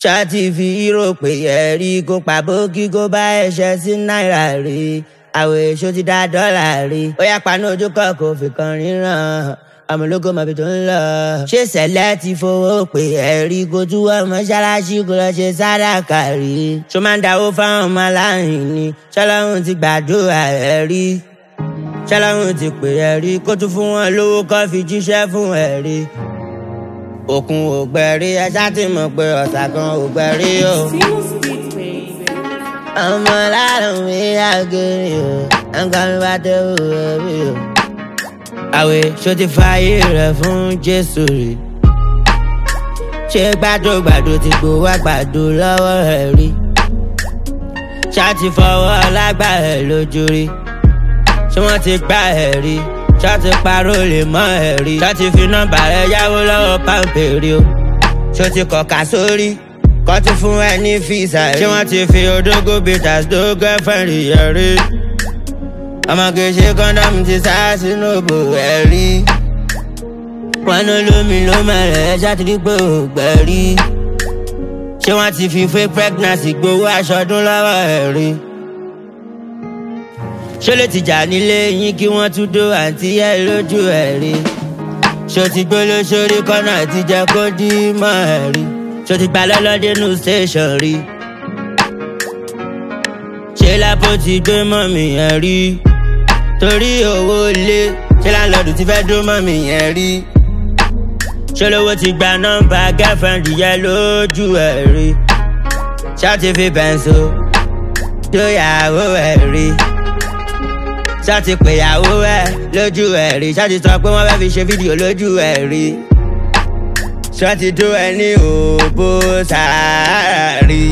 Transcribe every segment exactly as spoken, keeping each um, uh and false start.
ṣáàtì fi hírò pé ẹ̀rí kó pàbókí kó bá ẹ̀ṣẹ̀ sí náírà rí àwọ̀ èso ti dá dọ́là rí ó yá paná ojú kọ́ kò fi kan ríran ọmọ ológo mọ̀bí tó ń lọ. ṣé sẹ̀lẹ̀ ti fowó pé ẹ̀rí kó tún wọ́n mọ́ṣáláṣí kó lọ ṣe sàdákà rí ṣó máa ń dáwó fáwọn ọmọ aláìní ni ṣọlọ́run ti gbàdúrà ẹ̀rí ṣọlọ́run ti pè ẹ̀rí kó tún fún wọn lówó kó fi jíṣẹ́ fún ẹ̀rí òkun ògbẹ̀rí ẹja ti mọ̀ pé ọ̀sà kan ògbẹ̀rí o. ọmọ láàrún mi àgẹ̀rẹ̀ o nǹkan mi bá tẹ̀ wò ẹ̀rí o. àwẹ̀ ṣó ti fààyè rẹ̀ fún Jésù rí ṣé gbàdúgbàdú ti gbowó àgbàdo lọ́wọ́ ẹ̀ rí ṣáàtì fọwọ́ lágbà ẹ̀ lójú rí ṣé wọ́n ti gbá ẹ̀ rí ṣáàtì parọ́ lè mọ́ ẹ̀ rí ṣáàtì fi nọ́mbà rẹ̀ yáwó lọ́wọ́ pàǹpẹ̀rẹ̀ o ṣó ti kọ̀ọ̀ká sórí kọ́ ti fún ẹ ní fíìsà rí ṣé wọ́n ti fi odógó bitters dó girlfriend yẹ̀ rí ọmọge ṣe kọ́ńdọ́mù ti sá sínú òbò ẹ̀ rí wọn ní olómi ló mẹ́rẹ̀ ẹ́ ṣáàtì rí pé ò gbẹ̀ rí ṣé wọ́n ti fi fake pregnancy gbowó aṣọdún lọ́wọ́ ẹ̀ rí ṣó lè ti jà nílé yín kí wọ́n tún dó àǹtí ẹ̀ lójú ẹ̀ rí ṣó ti gbó lóṣòrí kọ́nà ti jẹ́ kó dí mọ́ ẹ̀ rí ṣó ti gbà lọ́lọ́dé nù station rí ṣé lápò ti gbé mọ́ mi ẹ̀ rí torí owó lé ṣé láńlọ́ọ̀dù ti fẹ́ dó mọ́ mi ẹ̀ rí ṣé lówó ti gba nọ́mbà girlfriend yẹ lójú ẹ̀ rí ṣáàtì fi bẹ̀ǹsó dóyàwó ẹ̀ rí ṣáàtì pèyàwó ẹ̀ lójú ẹ̀ rí ṣáàtì sọ pé wọ́n fẹ́ fi ṣe fídíò lójú ẹ̀ rí ṣáàtì dó ẹ ní òbó sàárì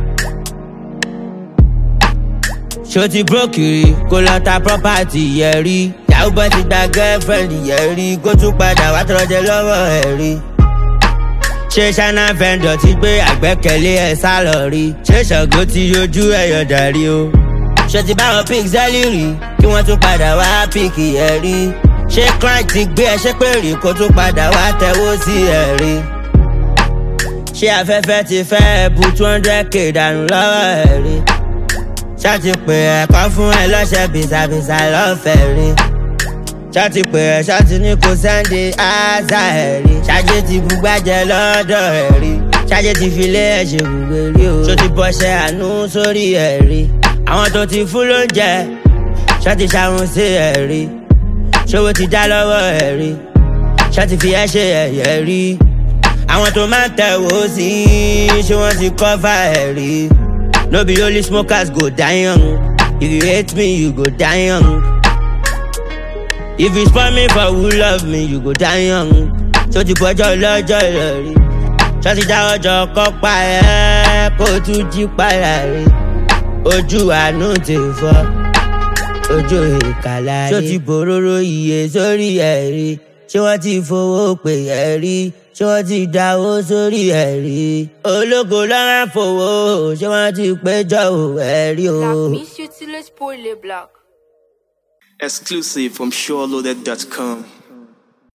ṣó ti brókìrì kó lọ ta property yẹ rí yàwó bọ́ ti gba girlfriend yẹ rí kó tún padà wá tọrọ jẹ lọ́wọ́ ẹ̀ rí ṣé ṣáná vendor ti gbé àgbẹ́kẹ̀lé ẹ̀ sá lọ rí ṣé Ṣàngó ti yọjú ẹ̀yọ̀ dàrí o ṣé ti báwọn pixel rí kí wọ́n tún padà wá píkì ẹ̀ rí ṣé client ti gbé ẹ ṣépè rí kó tún padà wá tẹ̀wó sí ẹ̀ rí ṣé afẹ́fẹ́ ti fẹ́ bu two hundred k dànù lọ́wọ́ ẹ̀ rí ṣáàtì pé ẹ̀kọ́ fún ẹ lọ́sẹ̀ bìsàbìsà lọ́fẹ̀ẹ́ rí ṣáàtì pé ẹ ṣáàtì ní kò sẹ́ndì áásà ẹ̀ rí ṣáàjì ti bugbájẹ lọ́dọ̀ ẹ̀ rí ṣáàjì ti fi lé ẹ̀ṣẹ̀ gbogbo rí o ṣó ti bọ́ṣẹ́ àánú sórí ẹ̀ rí àwọn tó ti fún lóúnjẹ ṣáàtì ṣàwọn sí ẹ̀ rí ṣòwò ti dá lọ́wọ́ ẹ̀ rí ṣáàtì fi ẹ́ ṣe ẹ̀yẹ rí àwọn tó máa ń tẹ̀wọ́ sí ṣé wọ́n ti kọ́fà ẹ̀ rí. No be only smokers go die young. If you hate me, you go die young. If you spoil me for who love me, you go die young. So ti bọ́jọ́ lọ́jọ́ ìrọ̀rí. Ṣọ́ọ̀tì dá ọjọ́ kọ́ pa ẹ́ kó tún jí padà rí. Ojú àánú ti fọ́, ojú ìkàlà rí. Ṣó ti bòróró iye sórí ẹ̀ rí. Ṣé wọ́n ti fowó pè ẹ́ rí? Ṣé wọ́n ti dáwó sórí ẹ̀ rí? Ológo lọ́wọ́ fowó, ṣé wọ́n ti péjọ ẹ̀ rí o? Black miss you till it's poorly black. Exclusive from SureLoaded dot com.